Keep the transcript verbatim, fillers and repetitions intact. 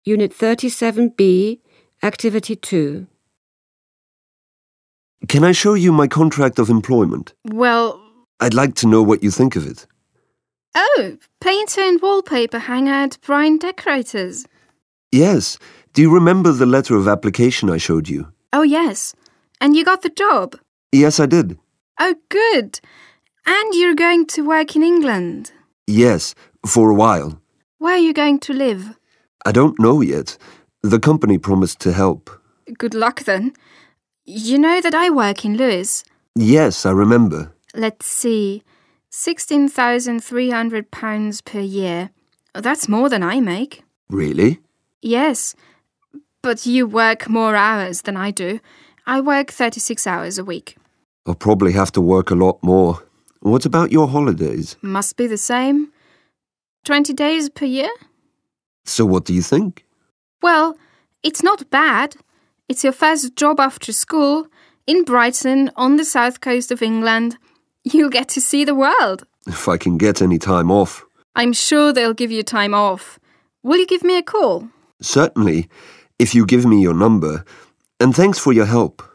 Unit thirty-seven B, Activity two. Can I show you my contract of employment? Well... I'd like to know what you think of it. Oh, painter and wallpaper hanger at Bryan Decorators. Yes. Do you remember the letter of application I showed you? Oh, yes. And you got the job? Yes, I did. Oh, good. And you're going to work in England? Yes, for a while. Where are you going to live? I don't know yet. The company promised to help. Good luck, then. You know that I work in Lewes? Yes, I remember. Let's see. sixteen thousand three hundred pounds per year. That's more than I make. Really? Yes. But you work more hours than I do. I work thirty-six hours a week. I'll probably have to work a lot more. What about your holidays? Must be the same. twenty days per year? So what do you think? Well, it's not bad. It's your first job after school, in Brighton, on the south coast of England. You'll get to see the world. If I can get any time off. I'm sure they'll give you time off. Will you give me a call? Certainly, if you give me your number. And thanks for your help.